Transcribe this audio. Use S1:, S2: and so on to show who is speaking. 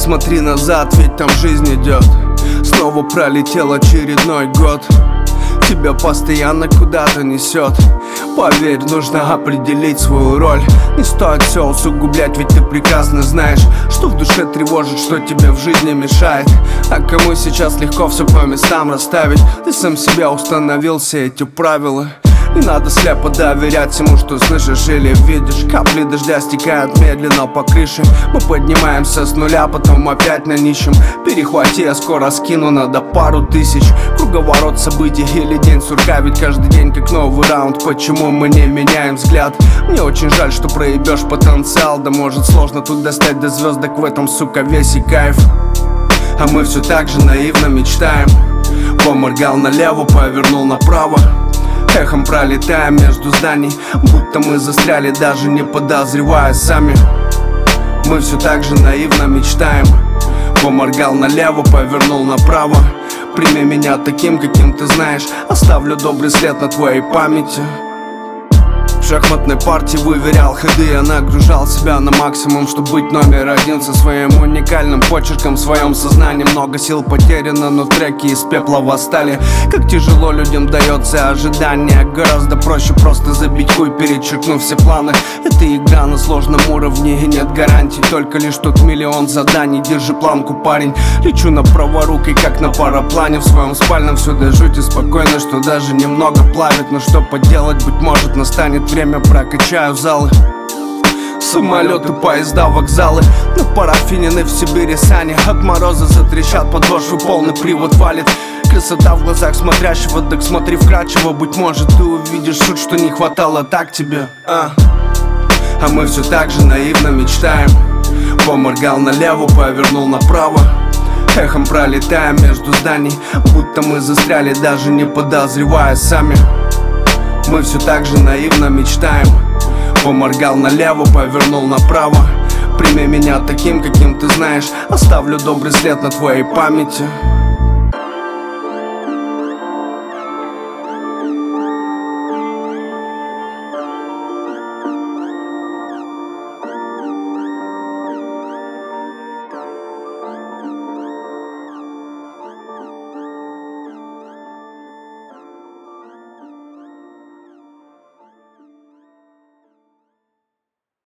S1: Посмотри назад, ведь там жизнь идет. Снова пролетел очередной год. Тебя постоянно куда-то несет. Поверь, нужно определить свою роль. Не стоит все усугублять, ведь ты прекрасно знаешь, что в душе тревожит, что тебе в жизни мешает. А кому сейчас легко все по местам расставить? Ты сам себя установил все эти правила. Не надо слепо доверять всему, что слышишь или видишь. Капли дождя стекают медленно по крыше. Мы поднимаемся с нуля, потом опять на нищем. Перехвати, я скоро скину, надо пару тысяч. Круговорот событий или день сурка, ведь каждый день как новый раунд. Почему мы не меняем взгляд? Мне очень жаль, что проебешь потенциал. Да может сложно тут достать до звездок, в этом, сука, весь и кайф. А мы все так же наивно мечтаем. Поморгал налево, повернул направо. Эхом пролетаем между зданий, будто мы застряли, даже не подозревая сами. Мы все так же наивно мечтаем. Поморгал налево, повернул направо. Прими меня таким, каким ты знаешь. Оставлю добрый след на твоей памяти. В шахматной партии выверял ходы. Я нагружал себя на максимум, чтобы быть номер один со своим уникальным почерком в своем сознании. Много сил потеряно, но треки из пепла восстали. Как тяжело людям дается ожидание. Гораздо проще просто забить хуй, перечеркнув все планы. Это игра на сложном уровне и нет гарантий. Только лишь тут миллион заданий. Держи планку, парень. Лечу на праворукой, как на параплане. В своем спальном все до жути спокойно, что даже немного плавит. Но что поделать, быть может настанет время, прокачаю залы. Самолеты, поезда, вокзалы. На парафинины в Сибири сани. От мороза затрещат подошвы, полный привод валит. Красота в глазах смотрящего, так смотри вкрадчиво. Быть может ты увидишь суть, что не хватало так тебе. А мы все так же наивно мечтаем. Поморгал налево, повернул направо. Эхом пролетаем между зданий, будто мы застряли, даже не подозревая сами. Мы все так же наивно мечтаем. Поморгал налево, повернул направо. Прими меня таким, каким ты знаешь. Оставлю добрый след на твоей памяти.